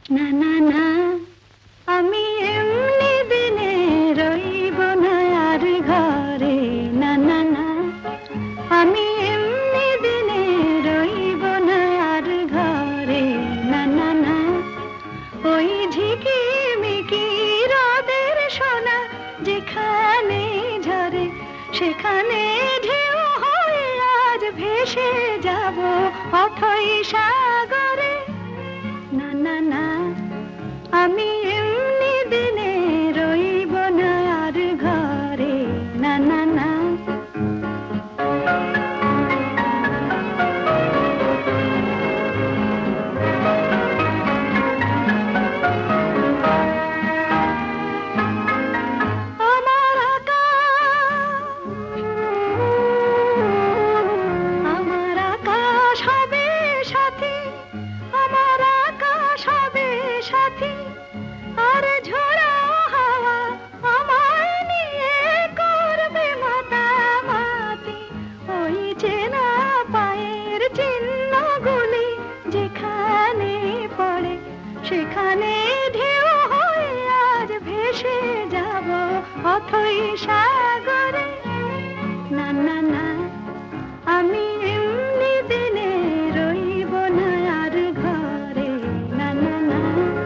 না না না, আমি এমনি দিনে রইব না আর ঘরে। না না না, আমি এমনি দিনে রইব না আর ঘরে। না না না, ওই ঝিকিমিকি রোদের সোনা যেখানে ঝরে, সেখানে ঢেউ হয়ে আজ ভেসে যাব অথই সাগরে। না না না, আমি এমনি দিনে রইব না আর ঘরে। না না না, আমার আকাশ হবে সাথী, আমার আকাশ হবে সাথী, আর ঝোড়ো হাওয়া আমায় নিয়ে করবে মাতামাতি। ওই চেনা পায়ের চিহ্নগুলি যেখানে পড়ে, সেখানে ঢেউ হয়ে আজ ভেসে যাব অথই সাগরে। না না না, আমি এমনি দিনে রইব না আর ঘরে। না না না,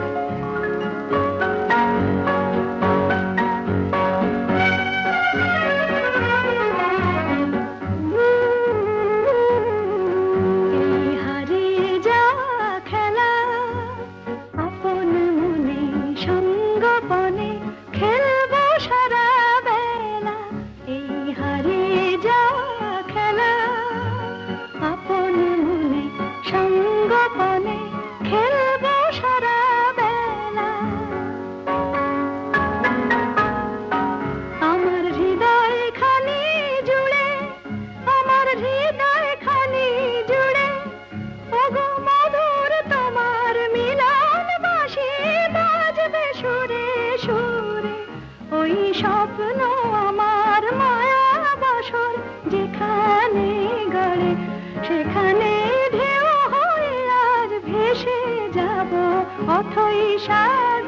এই হারিয়ে যাওয়া খেলা আপন মনে সঙ্গপনে খেলবো সারা বেলা। এই হারিয়ে যাওয়া খেলা আপন মনে সঙ্গপনে খেলবো সারা বেলা। আমার হৃদয় খানি জুড়ে, আমার হৃদয় খানি জুড়ে ওগো মধুর তোমার মিলন বাঁশি বাজবে সুরে সুরে। ওই স্বপ্ন আমার মায়া বাসর যেখানে গড়ে, সেখানে ঢেউ হয়ে আজ ভেসে যাব অথই সাগরে।